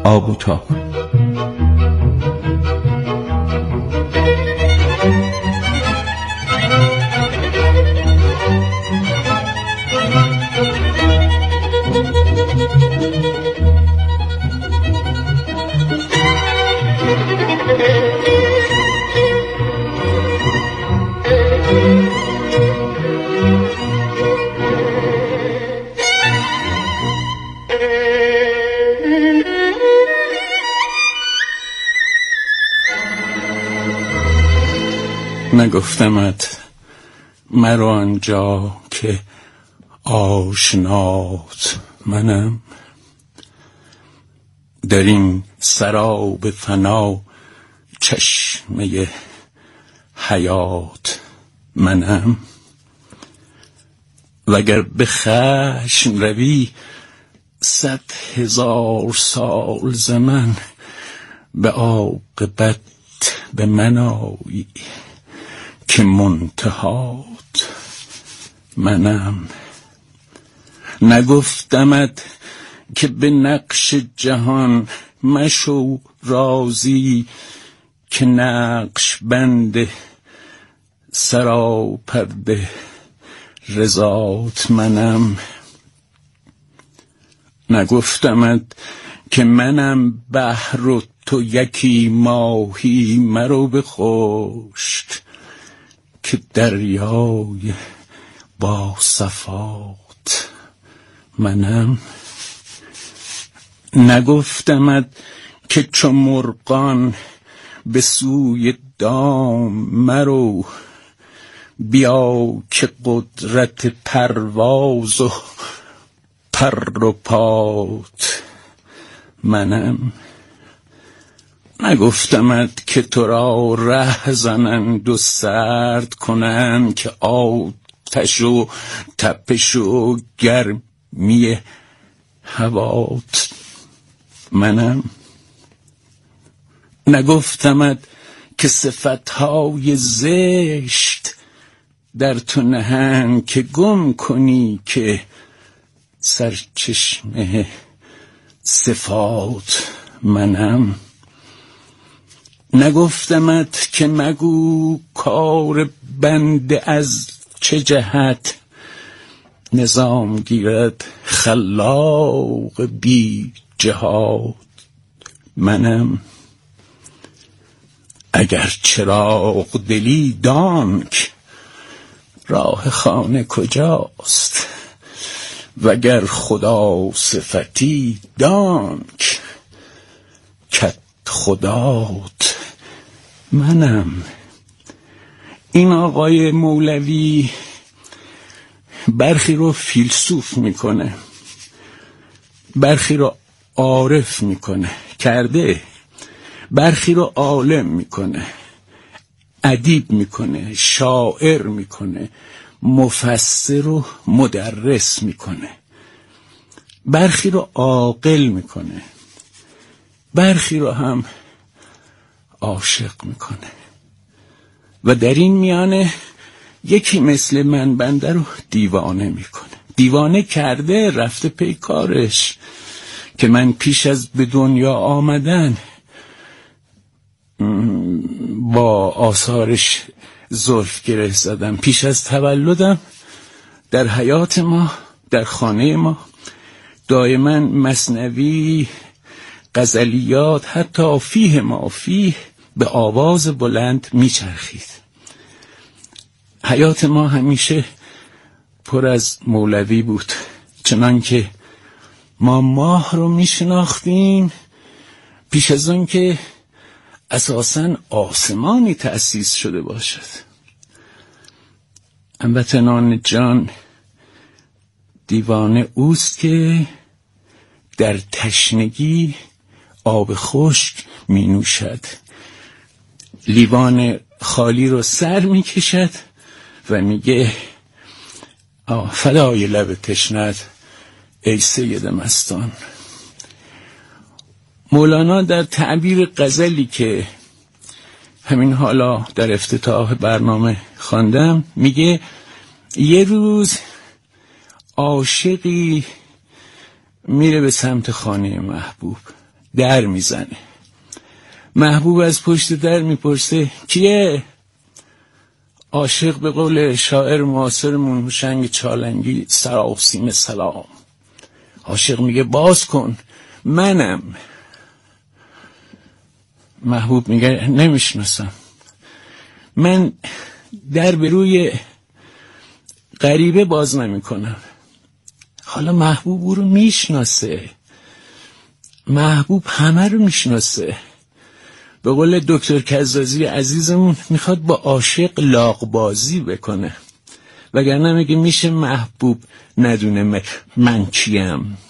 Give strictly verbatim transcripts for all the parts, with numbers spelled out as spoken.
آب و تاب. نگفتمت مرو آنجا که آشنات منم، در این سراب فنا چشمه حیات منم. وگر به خشم روی صد هزار سال زمن، به عاقبت به من آیی که منتهات منم. نگفتمت که به نقش جهان مشو راضی، که نقش بند سراپرده رضات منم. نگفتمت که منم بحر و تو یکی ماهی، مرو به خشک که دریای با صفات منم. نگفتمت که چو مرغان به سوی دام مرو، بیا که قدرت پرواز و پر و پات منم. نگفتمت که تو را ره زنند و سرد کنند، که آتش و تپش و گرمی هوات منم. نگفتمت که صفتهای زشت در تو نهند، که گم کنی که سرچشمه صفات منم. نگفتمت که مگو کار بنده از چه جهت، نظام گیرد خلاق بی جهات منم. اگر چراغ دلی دانک راه خانه کجاست، وگر خدا صفتی دانک کت خدات منم. این آقای مولوی برخی رو فیلسوف میکنه، برخی رو عارف میکنه کرده، برخی رو عالم میکنه، ادیب میکنه، شاعر میکنه، مفسر و مدرس میکنه، برخی رو عاقل میکنه، برخی رو هم عاشق میکنه. و در این میانه یکی مثل من بنده رو دیوانه میکنه. دیوانه کرده، رفته پی کارش که من پیش از به دنیا آمدن با آثارش زلف گره زدم. پیش از تولدم در حیات ما، در خانه ما دائما مثنوی، غزلیات، حتی فیه ما فیه به آواز بلند میچرخید. حیات ما همیشه پر از مولوی بود، چنان که ما ماه رو میشناختیم پیش از اون که اساساً آسمانی تأسیس شده باشد. هموطنان جان، دیوانه اوست که در تشنگی آب خشک می نوشد، لیوان خالی رو سر می کشد و میگه فدای لب تشنت ای سید مستان. مولانا در تعبیر غزلی که همین حالا در افتتاح برنامه خواندم میگه یه روز عاشقی میره به سمت خانه محبوب، در میزنه. محبوب از پشت در میپرسه کیه؟ عاشق به قول شاعر معاصرمون هوشنگ چالنگی سراسیمه سلام، عاشق میگه باز کن منم. محبوب میگه نمیشناسم، من در به روی غریبه باز نمی کنم. حالا محبوب او رو میشناسه، محبوب همه رو میشناسه. به قول دکتر کزازی عزیزمون میخواد با عاشق لاغبازی بکنه، وگرنه میگه میشه محبوب ندونه من کیم.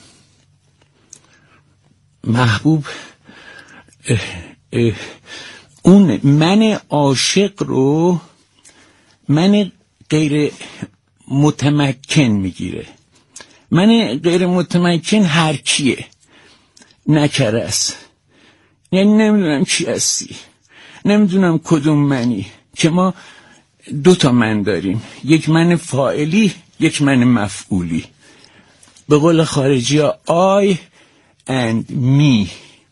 محبوب اه اه اون من عاشق رو من غیر متمکن میگیره. من غیر متمکن هر کیه نکره است، یعنی نمیدونم کی هستی، نمیدونم کدوم منی، که ما دو تا من داریم، یک من فاعلی یک من مفعولی. به قول خارجی ها I and me.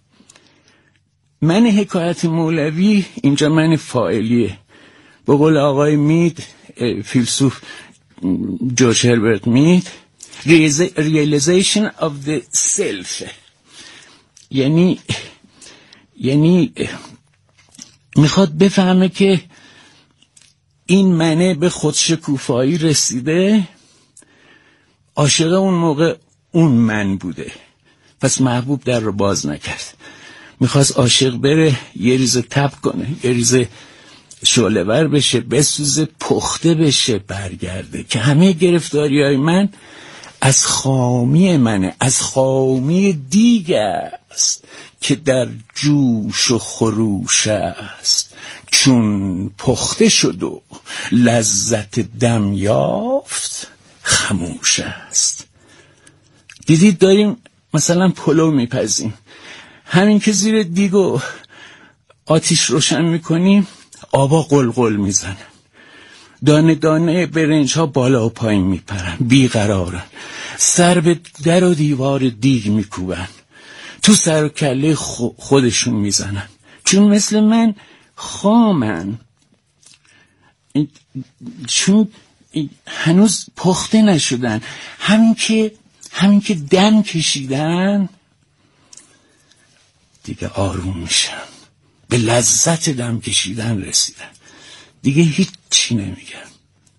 من حکایت مولوی اینجا من فاعلیه. به قول آقای مید فیلسوف جورج هربرت مید realization of the self، یعنی یعنی میخواد بفهمه که این منه به خودشکوفایی رسیده. عاشق اون موقع اون من بوده، پس محبوب در رو باز نکرد. میخواست عاشق بره یه ریزه تب کنه، یه ریزه شعله ور بشه، بسوزه، پخته بشه، برگرده که همه گرفتاری های من از خامی منه، از خامی دیگ است که در جوش و خروش است، چون پخته شد و لذت دم یافت خموش است. دیدید داریم مثلا پلو میپزیم، همین که زیر دیگو آتیش روشن میکنیم آبا قلقل میزنن، دانه دانه برنج ها بالا و پایین میپرن، بیقرارن، سر به در و دیوار دیگ میکوبن، تو سر و کله خودشون میزنن، چون مثل من خامن، چون هنوز پخته نشدن. همین که همین که دم کشیدن دیگه آروم میشن، به لذت دم کشیدن رسیدن، دیگه هیچی نمیگن.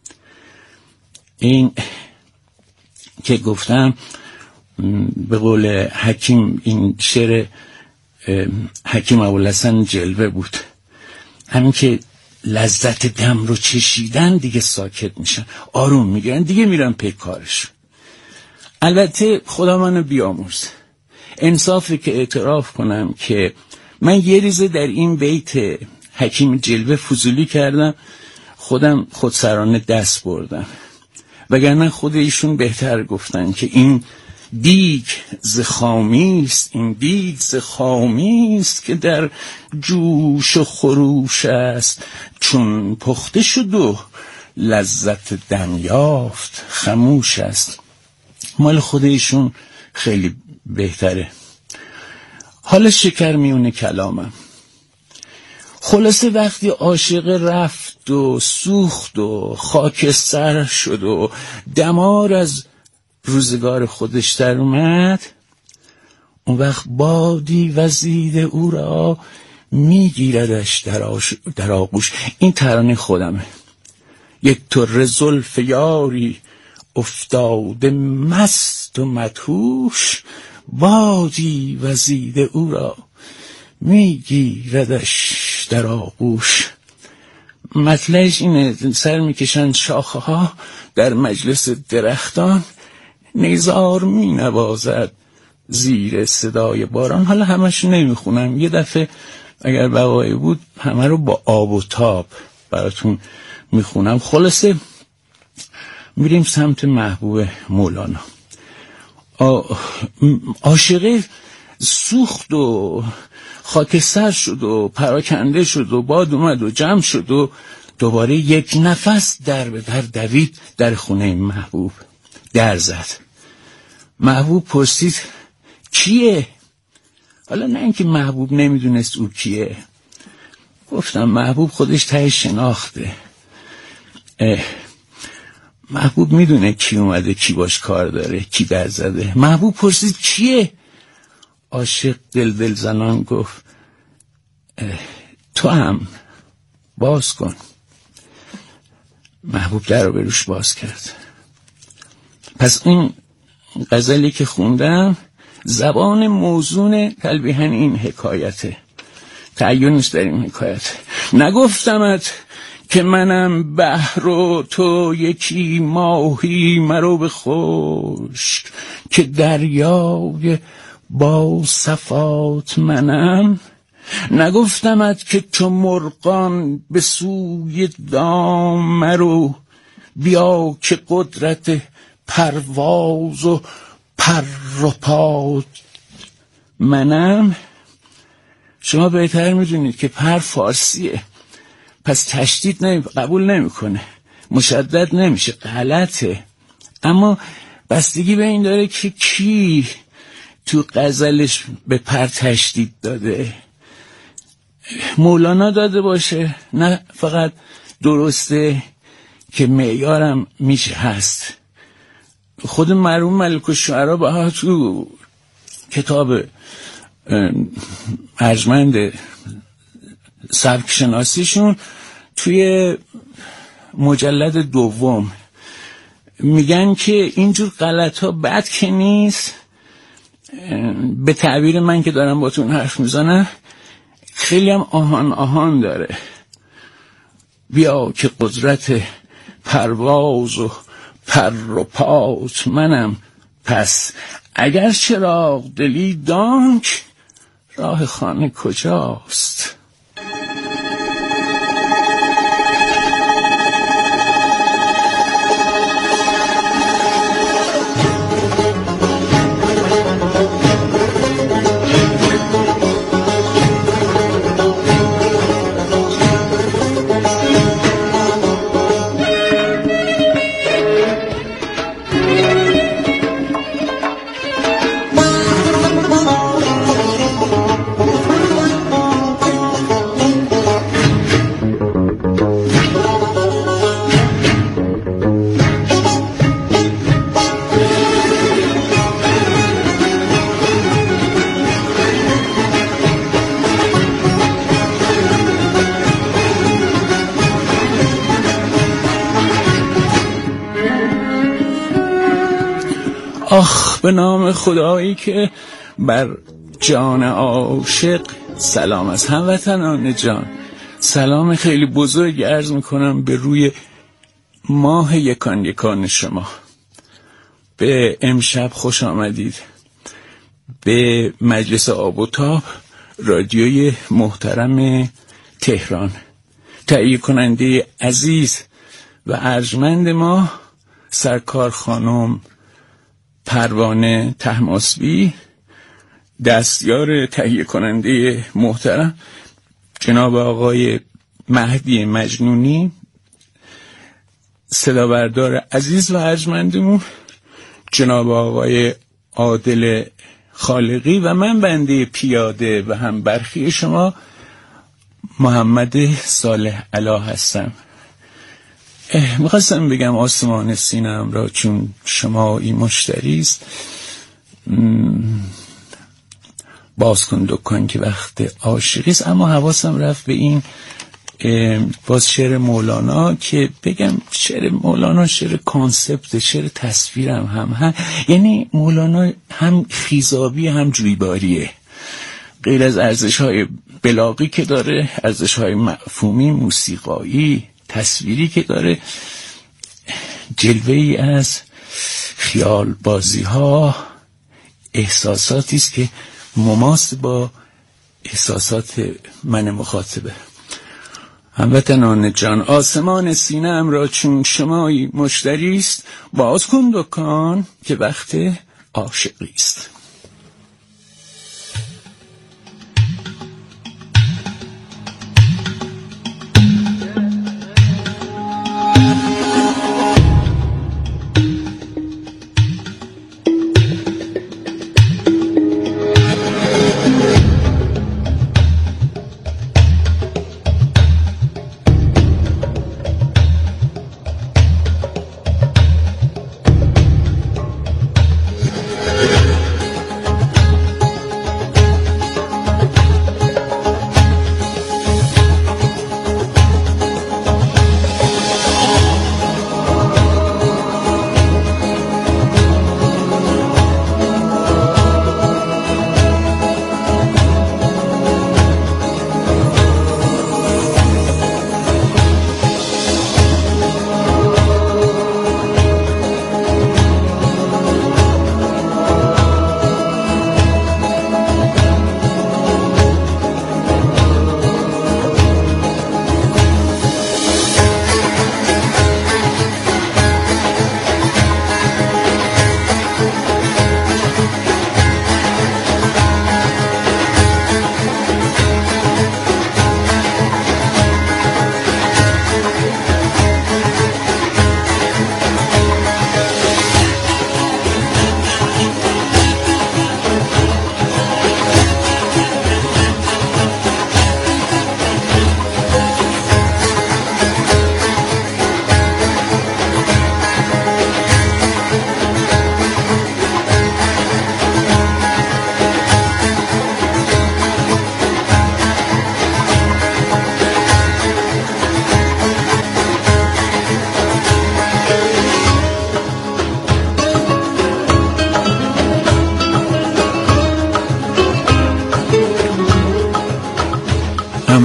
این که گفتم به قول حکیم، این شعر حکیم ابوالحسن جلوه بود، همین که لذت دم رو چشیدن دیگه ساکت میشن، آروم میگیرن، دیگه میرن پی کارش. البته خدا منو بیامرز، انصافی که اعتراف کنم که من یه ریزه در این بیت حکیم جلوه فضولی کردم، خودم خودسرانه دست بردم، وگرنه خود ایشون بهتر گفتن که این دیگ ز خامی است، این دیگ ز خامی است که در جوش و خروش است، چون پخته شد و لذت دم یافت خموش است. مال خود ایشون خیلی بهتره. حالا شکر میونه کلامم. خلاصه وقتی عاشق رفت و سوخت و خاکستر شد و دمار از روزگار خودش در اومد، اون وقت بادی وزید او را میگیردش در, آش... در آغوش. این ترانه خودمه. یک طره زلف یاری افتاده مست و مدهوش، بادی وزید او را میگیردش در آغوش. مطلعش اینه، سر میکشن شاخه ها در مجلس درختان، نیزار می نوازد زیر صدای باران. حالا همش نمیخونم، یه دفعه اگر بقایی بود همه رو با آب و تاب براتون میخونم. خلاصه میریم سمت محبوب مولانا. عاشقه سوخت و خاکستر شد و پراکنده شد و باد اومد و جمع شد و دوباره یک نفس در به در دوید در خونه محبوب، در زد. محبوب پرسید کیه؟ حالا نه اینکه محبوب نمیدونست او کیه، گفتم محبوب خودش ته شناخته. محبوب میدونه کی اومده، کی باش کار داره، کی برزده. محبوب پرسید کیه؟ عاشق دل دل زنان گفت تو هم باز کن. محبوب در رو به روش باز کرد. پس این غزلی که خوندم زبان موزون تلبیحاً این حکایته، تعیین نیست در این حکایت. نگفتمت که منم بحر و تو یکی ماهی، مرو به خشک که دریای با صفات منم. نگفتمت که تو مرغان به سوی دام مرو، بیا که قدرت پرواز و پر و پات منم. شما بهتر میدونید که پر فارسیه، پس تشدید نمی قبول نمیکنه، مشدد نمیشه، غلطه. اما بستگی به این داره که کی تو غزلش به پر تشدید داده. مولانا داده باشه، نه فقط درسته که معیارم میشه هست. خود مرحوم ملک الشعرا با تو کتاب ارجمند سبک شناسیشون توی مجلد دوم میگن که اینجور غلط ها بد که نیست، به تعبیر من که دارم با تون حرف میزنم خیلی هم آهان آهان داره. بیا که قدرت پرواز و پر و پات منم، پس اگر چراغ دلی دانک راه خانه کجاست. آخ به نام خدایی که بر جان عاشق سلام. از هموطنان جان سلام خیلی بزرگ عرض میکنم به روی ماه یکان یکان شما. به امشب خوش آمدید به مجلس آب و تاب رادیوی محترم تهران. تهیه کننده عزیز و ارجمند ما سرکار خانم پروانه طهماسبی، دستیار تهیه کننده محترم جناب آقای مهدی مجنونی، صدابردار عزیز و ارجمندمون جناب آقای عادل خالقی و من بنده پیاده و هم برخی شما محمد صالح علا هستم. میخواستم بگم آسمان سینم را چون شما این مشتریست باز کن دکان که وقت عاشقیست. اما حواسم رفت به این باز شعر مولانا که بگم شعر مولانا شعر کانسپت، شعر تصویرم هم, هم یعنی مولانا هم خیزابی هم جویباریه. غیر از ارزش‌های بلاغی که داره، ارزش‌های مفهومی، موسیقایی، تصویری که داره، جلوه‌ای از خیال بازی ها، احساساتی است که مماس با احساسات من مخاطبه. هموطنان جان آسمان سینه‌ام را چون شمایی مشتریست، باز کن دکان که وقت عاشقیست.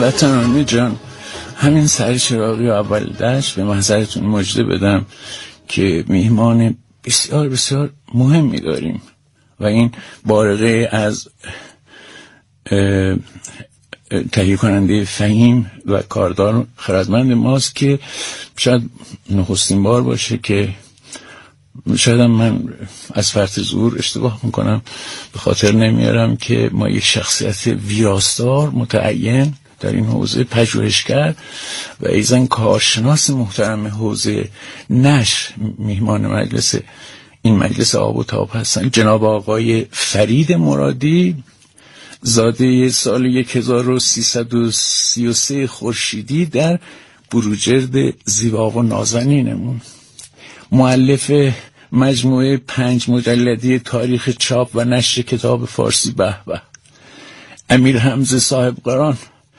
هموطنان جان، همین سرچراغی اول دشت به محضرتون مژده بدم که میهمان بسیار بسیار مهمی داریم و این بارقه از تهیه کننده فهیم و کاردار خردمند ماست که شاید نخستین بار باشه که شاید من از فرط ظهور اشتباه میکنم، به خاطر نمیارم که ما یک شخصیت ویراستار متعین در این حوزه پژوهشگر و ایزن کارشناس محترم حوزه نشر میهمان مجلس این مجلس آب و تاب هستن، جناب آقای فرید مرادی، زاده سال هزار و سیصد و سی و سه خورشیدی در بروجرد زیبا و نازنینمون، مؤلف مجموعه پنج مجلدی تاریخ چاپ و نشر کتاب فارسی به به، امیر حمزه صاحب قران،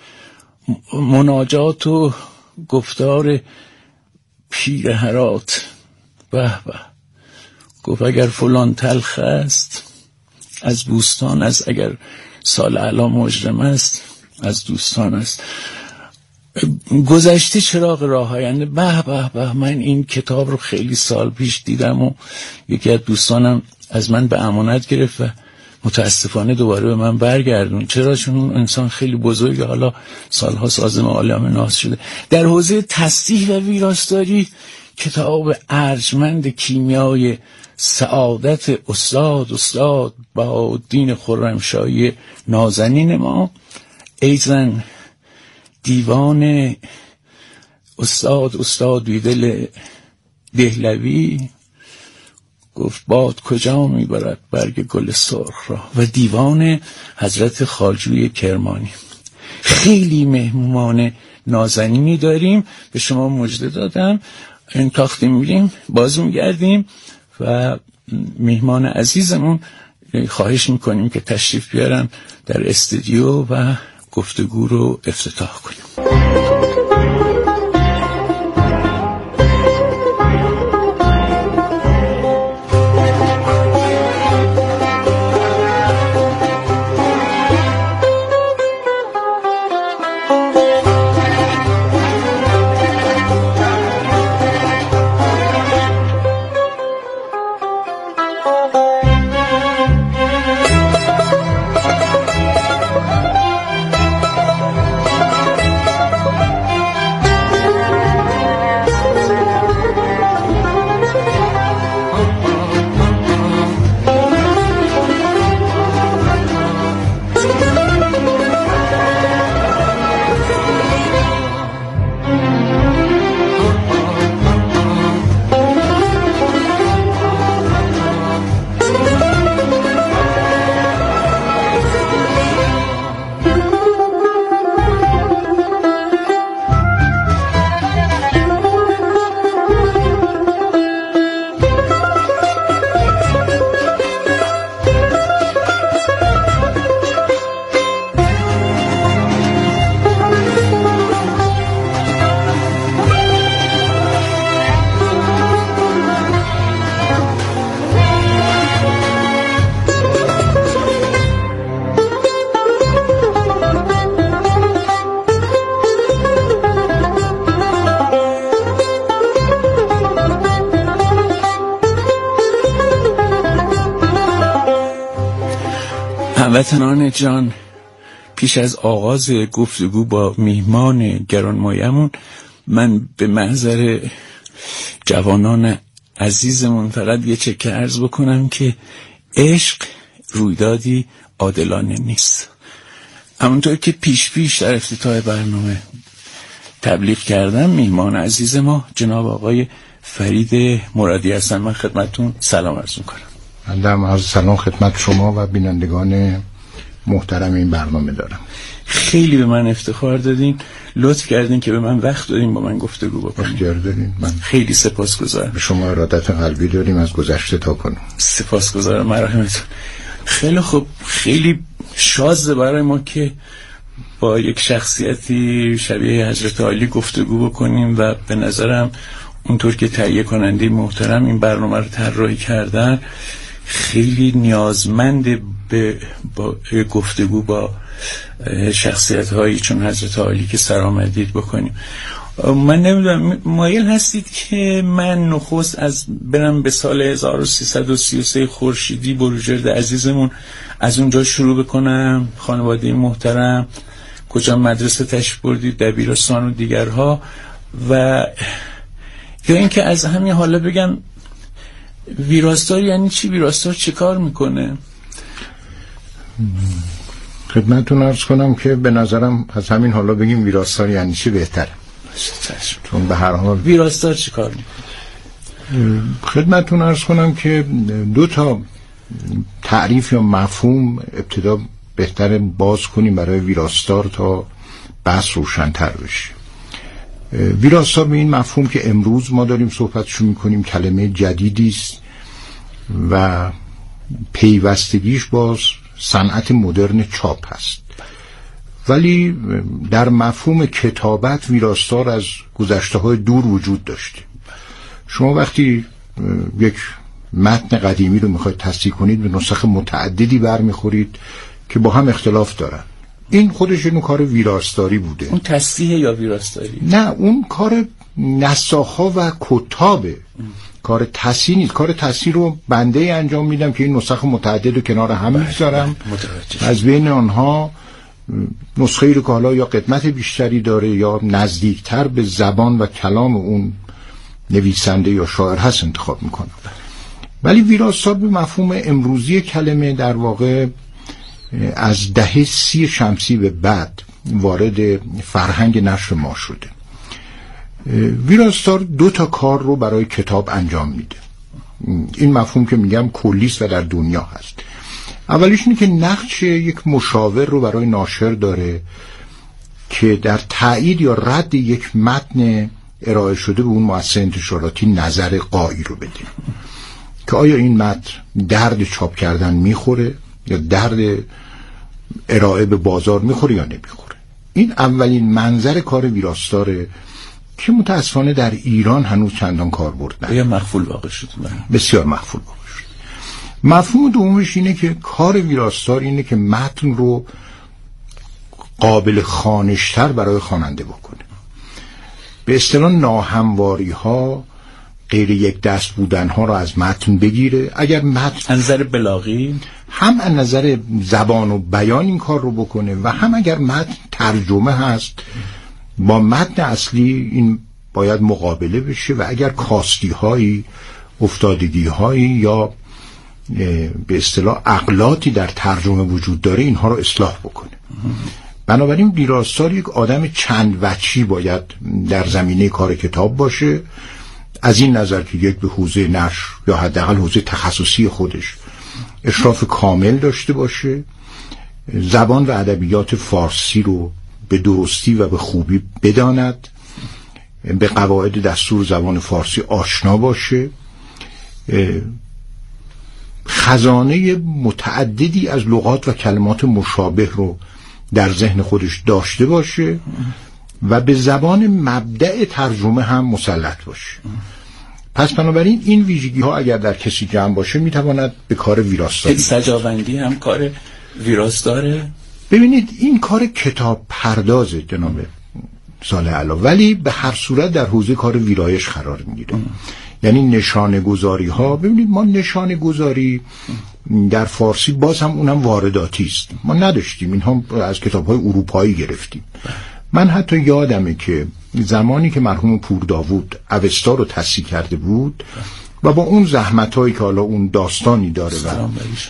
مناجات و گفتار پیر هرات به به، گفت اگر فلان تلخ است از بوستان است، اگر سال علا مجرم است از دوستان است، گذشته چراغ راه آینده به به به. من این کتاب رو خیلی سال پیش دیدم و یکی از دوستانم از من به امانت گرفت و متاسفانه دوباره به من برگردون، چرا؟ چون اون انسان خیلی بزرگه، حالا سالها عازم عالم ناس شده. در حوزه تصحیح و ویراستاری کتاب ارجمند کیمیای سعادت استاد استاد بهاءالدین خرمشاهی نازنین ما، ایزن دیوان استاد استاد بیدل دهلوی، گفت باد کجا میبرد برگ گل سرخ را، و دیوان حضرت خواجوی کرمانی. خیلی مهمان نازنینی داریم، به شما مژده دادم. این تاختی میریم باز میگردیم و میهمان عزیزمون خواهش میکنیم که تشریف بیارن در استودیو و گفتگو رو افتتاح کنیم. هموطنان جان، پیش از آغاز گفتگو با میهمان گرانمایه‌مون، من به محضر جوانان عزیزمون فقط یه چکه عرض بکنم که عشق رویدادی عادلانه نیست. همونطور که پیش پیش در افتتاح برنامه تبلیغ کردم، میهمان عزیز ما جناب آقای فرید مرادی هستن. من خدمتتون سلام عرض میکنم. من عرض سلام خدمت شما و بینندگان محترم این برنامه دارم. خیلی به من افتخار دادین، لطف کردین که به من وقت دادین با من گفتگو بکنین. اختیار دارین. من خیلی سپاسگزارم. به شما ارادت قلبی داریم از گذشته تا کنون. سپاسگزارم، مرحمتون. خیلی خوب، خیلی شازه برای ما که با یک شخصیتی شبیه حضرت عالی گفتگو بکنیم و به نظرم اونطور که تهیه کننده محترم این برنامه رو طراحی کردن خیلی نیازمند به با گفتگو با شخصیت هایی چون حضرت عالی که سرآمدید بکنیم. من نمیدونم مایل هستید که من نخست از برم به سال هزار و سیصد و سی و سه خورشیدی بروجرد عزیزمون از اونجا شروع بکنم، خانواده محترم، کجا مدرسه تشریف بردید، دبیرستان و دیگرها، و یا اینکه از همین حالا بگم ویراستار یعنی چی، ویراستار چه کار میکنه؟ خدمتتون عرض کنم که به نظرم از همین حالا بگیم ویراستار یعنی چی بهتره، چون به هر حال ویراستار چی کار میکنه؟ خدمتتون عرض کنم که دو تا تعریف یا مفهوم ابتدا بهتره باز کنیم برای ویراستار تا بحث روشن‌تر بشه. ویراستار به این مفهوم که امروز ما داریم صحبتشو میکنیم کلمه جدیدی است و پیوستگیش باز صنعت مدرن چاپ هست، ولی در مفهوم کتابت ویراستار از گذشته‌های دور وجود داشته. شما وقتی یک متن قدیمی رو میخواید تصحیح کنید به نسخ متعددی برمیخورید که با هم اختلاف دارن، این خودش اینو کار ویراستاری بوده. اون تصحیح یا ویراستاری؟ نه، اون کار نساخ‌ها و کتابه، کار تصحیح نیست. کار تصحیح رو بنده انجام میدم که این نسخ متعدد رو کنار هم میذارم، از بین آنها نسخه ای رو که حالا یا قدمت بیشتری داره یا نزدیکتر به زبان و کلام اون نویسنده یا شاعر هست انتخاب میکنم. ولی ویراستار به مفهوم امروزی کلمه در واقع از دهه سی شمسی به بعد وارد فرهنگ نشر ما شده. ویراستار دو تا کار رو برای کتاب انجام میده. این مفهوم که میگم کلیست و در دنیا هست. اولیش اینه که نقش یک مشاور رو برای ناشر داره که در تایید یا رد یک متن ارائه شده به اون مؤسسه انتشاراتی نظر قایی رو بده که آیا این متن درد چاپ کردن میخوره یا درد ارائه به بازار میخوره یا نمیخوره. این اولین منظر کار ویراستاره که متاسفانه در ایران هنوز چندان کاربرد نداره. یا مخفول واقع شد. بسیار مخفول واقع شد. مفهوم دومش اینه که کار ویراستار اینه که متن رو قابل خوانشتر برای خواننده بکنه. به اصطلاح ناهمواری ها، غیر یک دست بودن ها رو از متن بگیره. اگر متن از نظر بلاغی هم از نظر زبان و بیان این کار رو بکنه و هم اگر متن ترجمه هست با متن اصلی این باید مقابله بشه و اگر کاستی هایی، افتادگی هایی یا به اصطلاح اغلاطی در ترجمه وجود داره اینها رو اصلاح بکنه. بنابراین ویراستار یک آدم چند وجهی باید در زمینه کار کتاب باشه، از این نظر که یک به حوزه نشر یا حداقل حوزه تخصصی خودش اشراف کامل داشته باشه، زبان و ادبیات فارسی رو به درستی و به خوبی بداند، به قواعد دستور زبان فارسی آشنا باشه، خزانه متعددی از لغات و کلمات مشابه رو در ذهن خودش داشته باشه و به زبان مبدأ ترجمه هم مسلط باشه. پس بنابراین این ویژگی ها اگر در کسی جمع باشه میتواند به کار ویراستاری. سجاوندی هم کار ویراستاره. ببینید این کار کتاب پردازه جناب صالح علا، ولی به هر صورت در حوزه کار ویرایش قرار میگیره. یعنی نشانه گذاری ها، ببینید ما نشانه گذاری در فارسی باز هم اونم وارداتی است، ما نداشتیم، اینها از کتاب های اروپایی گرفتیم. من حتی یادمه که زمانی که مرحوم پور داوود اوستا رو تصحیح کرده بود و با اون زحمت هایی که حالا اون داستانی داره و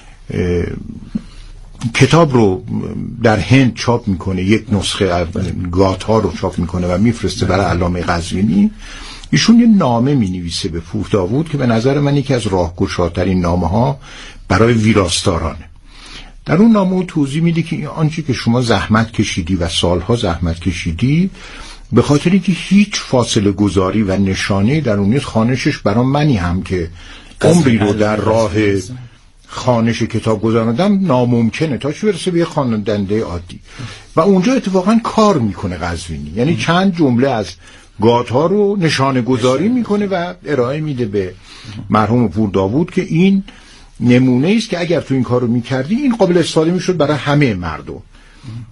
کتاب رو در هند چاپ میکنه، یک نسخه گاتها رو چاپ میکنه و میفرسته برای علامه قزوینی، ایشون یه نامه مینویسه به پور داوود که به نظر من یکی از راهگشاترین نامه ها برای ویراستارانه. در اون نامه توضیح میده که آنچه که شما زحمت کشیدی و سالها زحمت کشیدی به خاطر اینکه هیچ فاصله گذاری و نشانه در اون نیست، خوانشش برای منی هم که عمری رو در راه خوانش کتاب گذاردم ناممکنه تا چه برسه به یه خواننده عادی. و اونجا اتفاقا کار میکنه قزوینی، یعنی چند جمله از گاتها رو نشانه گذاری میکنه و ارائه میده به مرحوم پور داوود که این نمونه است که اگر تو این کارو میکردی این قابل استفاده میشد برای همه مردم.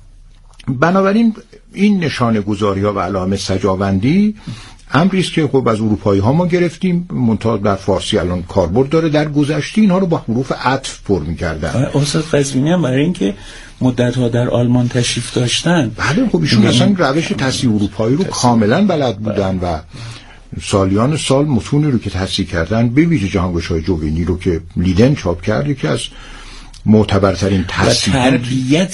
بنابراین این نشانه گذاری ها و علائم سجاوندی امری است که خب از اروپایی ها ما گرفتیم، منتها در فارسی الان کاربرد داره. در گذشته اینها رو با حروف عطف پر می‌کردن. استاد قزوینی هم برای اینکه مدت‌ها در آلمان تشریف داشتن، بله خب ایشون اصلا روش تصحیح اروپایی رو کاملا بلد بودن و سالیان سال متونی رو که تصحیح کردن، به ویژه جهانگشای جوینی رو که لیدن چاپ کرد، که از معتبرترین تصحیح و تربیت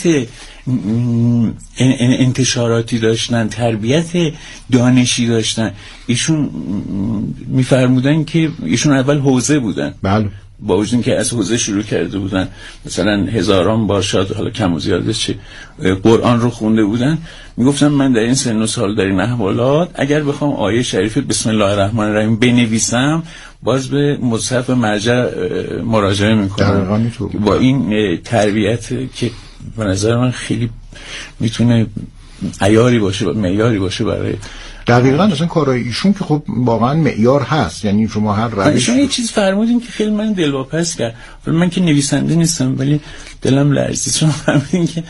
انتشاراتی داشتن، تربیت دانشی داشتن. ایشون میفرمودن که ایشون اول حوزه بودن، بله، با وجود که از حوزه شروع کرده بودن، مثلا هزاران بار شاید حالا کم و زیادش چه قرآن رو خونده بودن، میگفتن من در این سن و سال در این احوالات اگر بخوام آیه شریف بسم الله الرحمن الرحیم بنویسم باز به مصحف مرجع مراجعه میکنم. با این تربیت که به نظر من خیلی میتونه عیاری باشه و معیاری باشه برای دقیقاً اصلا کارای ایشون که خب واقعا معیار هست. یعنی شما هر روش ایشون یه چیز فرمودین که خیلی من دلواپس کرد. من که نویسنده نیستم ولی دلم لرزید. شما فرمودین که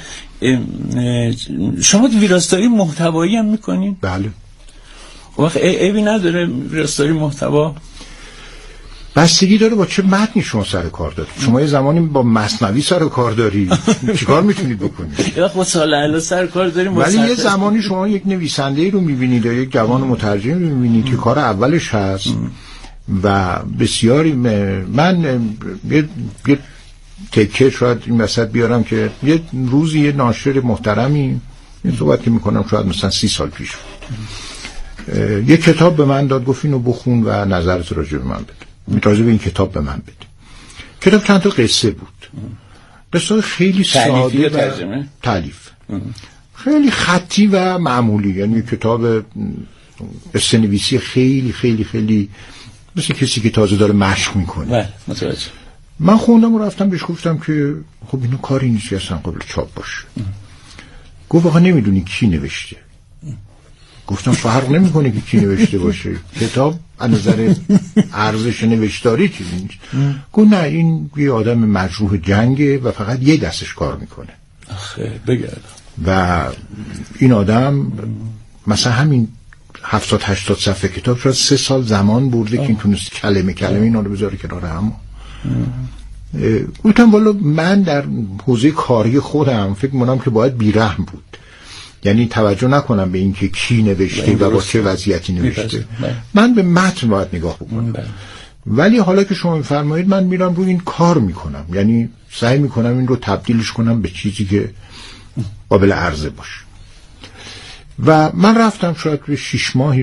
شما ویراستاری محتوایی هم میکنین؟ بله. وقت عیبی نداره ویراستاری محتوا؟ بستگی داره با چه متنی شما سر کار دارید. شما یه زمانی با مثنوی سر کار داری، چیکار میتونید بکنید؟ یا خود سال الا سر کار داریم. ولی یه زمانی شما یک نویسنده رو میبینید یا یک جوان مترجم رو میبینید که کار اولش هست و بسیاری من یه, یه تکه شاید این وسط بیارم که یه روزی یه ناشر محترمی این صحبت که میکنم شاید مثلا سی سال پیش یه کتاب به من داد، گفت اینو بخون و نظرت راجع به من بده. راجع به این کتاب به من بده. کتاب چند تا قصه بود، قصه خیلی ساده و تالیف خیلی خطی و معمولی، یعنی کتاب قصه نویسی خیلی خیلی خیلی مثل کسی که تازه داره مشق میکنه. بله متوجه. من خوندم و رفتم بهش گفتم که خب اینو کاری نیست اصلا قابل چاپ باشه. گفت آقا نمیدونی کی نوشته. گفتم فرق نمیکنه که کی نوشته باشه، کتاب از نظر ارزش نوشتاری چیزی نیست. گفت نه این یه آدم مجروح جنگه و فقط یه دستش کار میکنه. آخه بگرد. و این آدم مثلا همین هفتاد هشتاد صفحه کتاب شاید سه سال زمان برده که این تونست کلمه کلمه اینا رو بذاره کنار هم. گفتم والا من در حوزه کاری خودم فکر می‌کنم که باید بیرحم بود، یعنی توجه نکنم به این که کی نوشته و با چه وضعیتی نوشته. من به متن باید نگاه بکنم. ولی حالا که شما می‌فرمایید من میرم روی این کار میکنم، یعنی سعی میکنم این رو تبدیلش کنم به چیزی که قابل عرضه باشه. و من رفتم شاید به شش ماهی